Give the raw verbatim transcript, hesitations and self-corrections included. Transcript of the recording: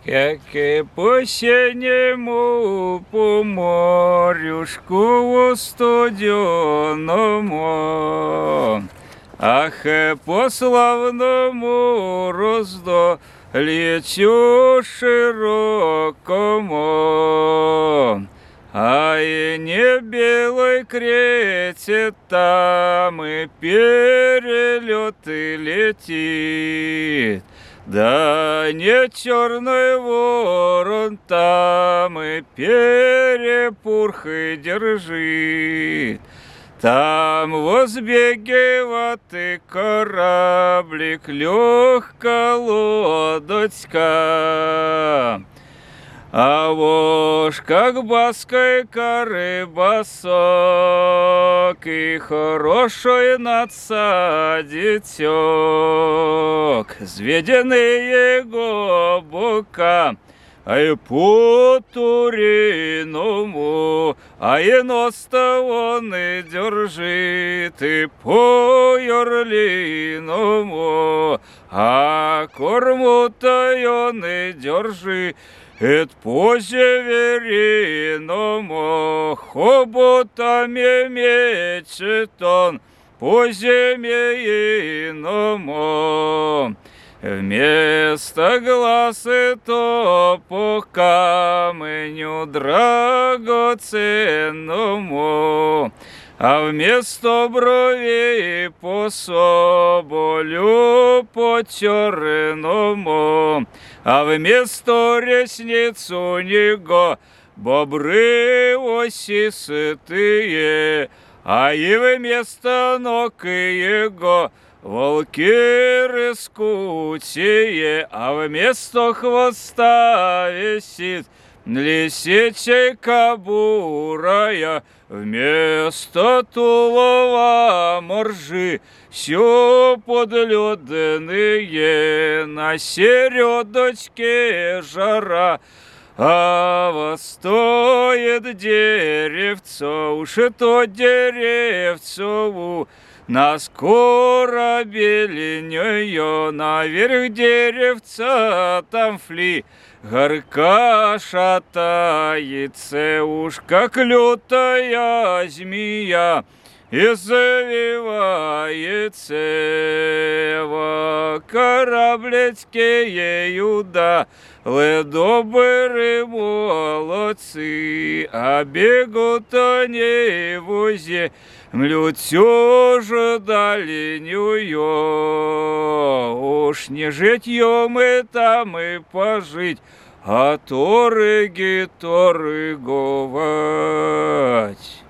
Как и по синему, по морюшку студеному, ах, и по славному раздолечу широкому, а и не белой крете там и перелеты летит. Да не черный ворон там и перепурхы держит. Там возбегиватый кораблик, легкая лодочка. А вож как баской коры босок, и хороший надсадитек, зведены его бока, а и по туриному, а и нос-то он и держит, и по ярлиному, а корму-то он и держит. Это по севериному, хоботами мечет он, по зиме иному. Вместо глаз то по камню драгоценному, а вместо бровей по соболю по черному, а вместо ресниц у него бобры осистые, а и вместо ног его волки рыскучие, а вместо хвоста висит лисичка бурая, вместо тулова моржи все подледные, на середочке жара, а востоит деревцо, уж это деревцо на скоро беленью, наверх деревца там фли, горка шатается, уж как лютая змея, и завивается во кораблицкие юда. Ле добрые молодцы, а бегут они в узе, млют всю же дальнюю. Уж не житьем мы там и пожить, а торы-гиторы говать.